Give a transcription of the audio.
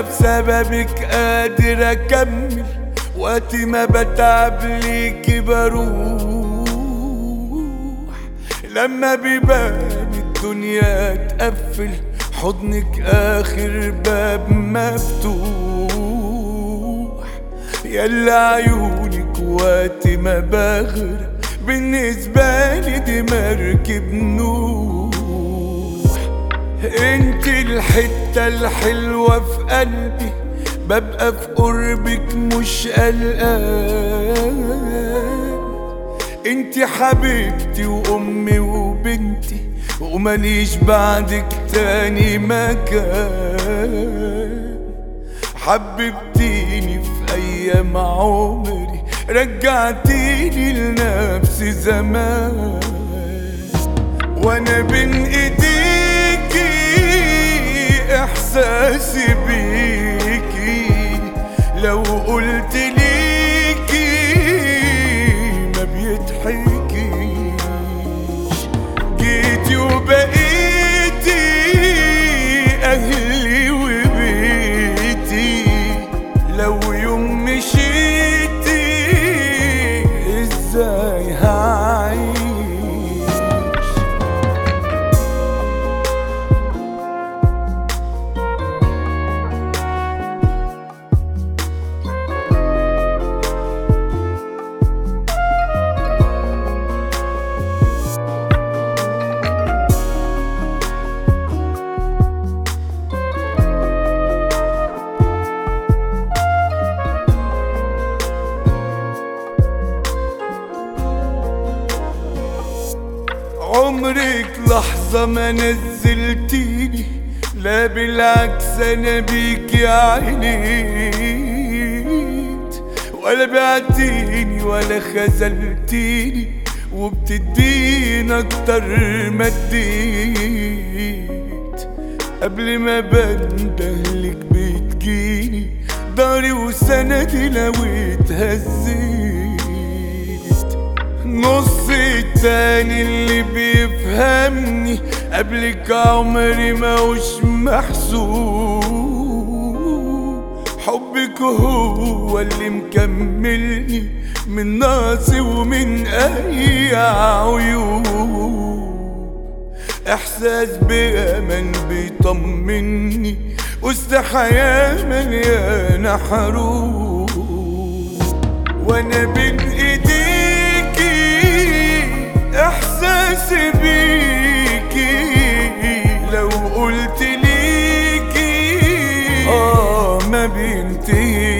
وانا بسببك قادر اكمل، وقت ما بتعب ليكي بروح. لما بيبان الدنيا تقفل، حضنك اخر باب مفتوح. يلا عيونك وقت ما بغرق، بالنسبة لي دي مركب نوح. انت الحتة الحلوة في قلبي، ببقى في قربك مش قلقان. انت حبيبتي وامي وبنتي، ومليش بعدك تاني مكان. حببتيني في ايام عمري، رجعتيني لنفسي زمان. وانا بين ايديكي احساسي بيكي، لو قلت ليكي ما بيضحكيش. جيتي وبقيتي اهلي وبيتي، لو يوم مشيتي ازاي هعيش؟ عمرك لحظة ما نزلتيني، لا بالعكس انا بيكي عانيت. ولا بعتيني ولا خذلتيني، وبتديني اكتر ما اديت. قبل ما بندهلك بتجيني داري وسندي لو اتهزيت. نص التاني اللي بيفهمني، قبلك عمري موش محسوب. حبك هو اللي مكملني من ناقصي ومن اي عيوب. احساس بامان بيطمني، وسط حياة مليانة حروب. وانا بين ايديكي احساسي بيكي، لو قلت ليكي ما بينتهي.